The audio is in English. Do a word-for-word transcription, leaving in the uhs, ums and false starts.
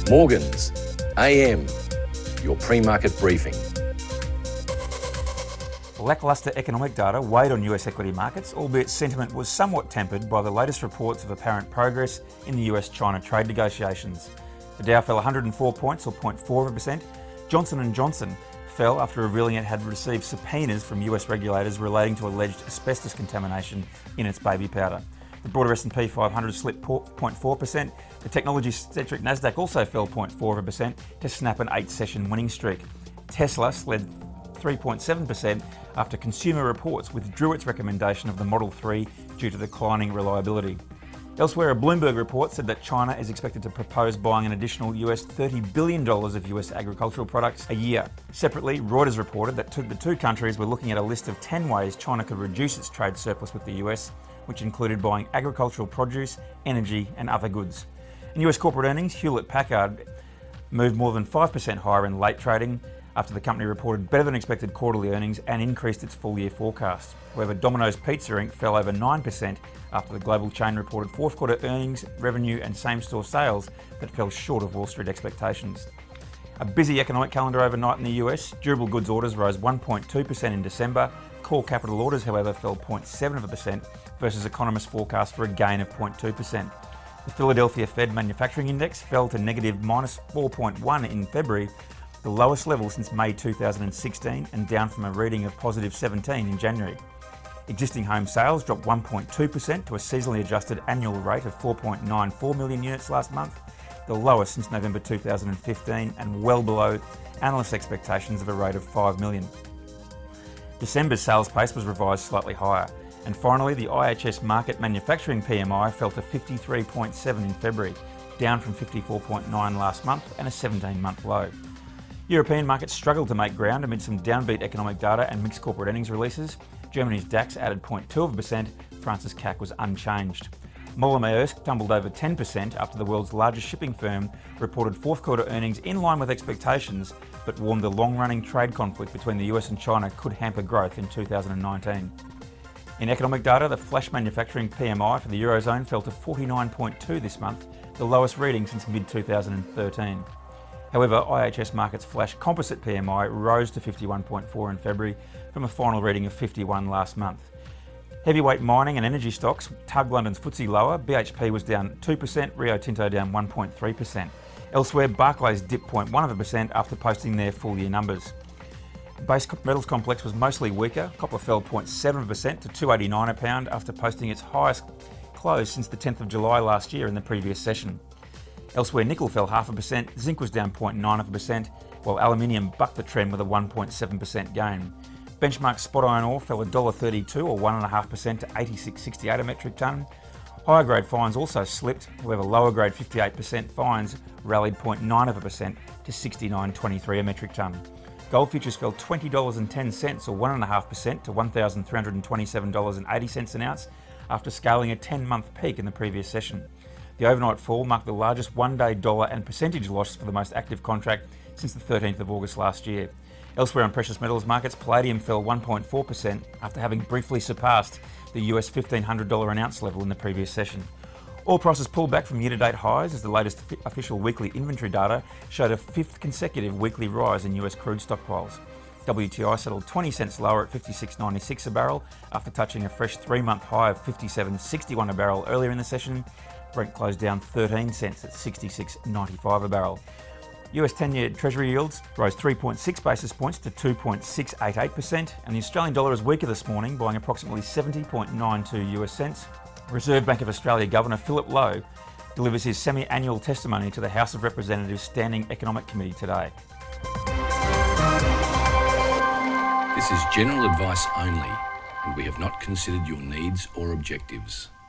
Morgans, A M, your pre-market briefing. Lacklustre economic data weighed on U S equity markets, albeit sentiment was somewhat tempered by the latest reports of apparent progress in the U S China trade negotiations. The Dow fell one hundred four points, or zero point four percent. Johnson and Johnson fell after revealing it had received subpoenas from U S regulators relating to alleged asbestos contamination in its baby powder. The broader S and P five hundred slipped zero point four percent. The technology-centric Nasdaq also fell zero point four percent to snap an eight-session winning streak. Tesla slid three point seven percent after Consumer Reports withdrew its recommendation of the Model three due to declining reliability. Elsewhere, a Bloomberg report said that China is expected to propose buying an additional U S thirty billion dollars of U S agricultural products a year. Separately, Reuters reported that the two countries were looking at a list of ten ways China could reduce its trade surplus with the U S, which included buying agricultural produce, energy and other goods. In U S corporate earnings, Hewlett-Packard moved more than five percent higher in late trading after the company reported better than expected quarterly earnings and increased its full year forecast. However, Domino's Pizza Incorporated fell over nine percent after the global chain reported fourth quarter earnings, revenue and same-store sales that fell short of Wall Street expectations. A busy economic calendar overnight in the U S. Durable goods orders rose one point two percent in December. Core capital orders, however, fell zero point seven percent versus economists' forecast for a gain of zero point two percent. The Philadelphia Fed Manufacturing Index fell to negative minus four point one in February, the lowest level since May two thousand sixteen and down from a reading of positive seventeen in January. Existing home sales dropped one point two percent to a seasonally adjusted annual rate of four point nine four million units last month, the lowest since November two thousand fifteen and well below analysts' expectations of a rate of five million. December's sales pace was revised slightly higher. And finally, the I H S Market Manufacturing P M I fell to fifty-three point seven in February, down from fifty-four point nine last month and a seventeen-month low. European markets struggled to make ground amid some downbeat economic data and mixed corporate earnings releases. Germany's DAX added zero point two percent, France's C A C was unchanged. Moller Maersk tumbled over ten percent after the world's largest shipping firm reported fourth quarter earnings in line with expectations, but warned the long-running trade conflict between the U S and China could hamper growth in two thousand nineteen. In economic data, the flash manufacturing P M I for the Eurozone fell to forty-nine point two this month, the lowest reading since mid two thousand thirteen. However, I H S Market's flash composite P M I rose to fifty-one point four in February from a final reading of fifty-one last month. Heavyweight mining and energy stocks tugged London's F T S E lower. B H P was down two percent, Rio Tinto down one point three percent. Elsewhere, Barclays dipped zero point one percent after posting their full year numbers. The base metals complex was mostly weaker. Copper fell zero point seven percent to two eighty-nine a pound after posting its highest close since the tenth of July last year in the previous session. Elsewhere, nickel fell half a percent, zinc was down zero point nine percent, while aluminium bucked the trend with a one point seven percent gain. Benchmark spot iron ore fell one dollar thirty-two or one point five percent to eighty-six sixty-eight a metric tonne. Higher grade fines also slipped, however lower grade fifty-eight percent fines rallied zero point nine percent to sixty-nine twenty-three a metric tonne. Gold futures fell twenty dollars and ten cents or one point five percent to one thousand three hundred twenty-seven dollars and eighty cents an ounce after scaling a ten-month peak in the previous session. The overnight fall marked the largest one-day dollar and percentage loss for the most active contract since the thirteenth of August last year. Elsewhere on precious metals markets, palladium fell one point four percent after having briefly surpassed the U S fifteen hundred dollars an ounce level in the previous session. Oil prices pulled back from year-to-date highs as the latest official weekly inventory data showed a fifth consecutive weekly rise in U S crude stockpiles. W T I settled twenty cents lower at fifty-six ninety-six a barrel after touching a fresh three-month high of fifty-seven sixty-one a barrel earlier in the session. Brent closed down thirteen cents at sixty-six ninety-five a barrel. U S ten-year Treasury yields rose three point six basis points to two point six eight eight percent, and the Australian dollar is weaker this morning, buying approximately seventy point nine two US cents. Reserve Bank of Australia Governor Philip Lowe delivers his semi-annual testimony to the House of Representatives Standing Economic Committee today. This is general advice only, and we have not considered your needs or objectives.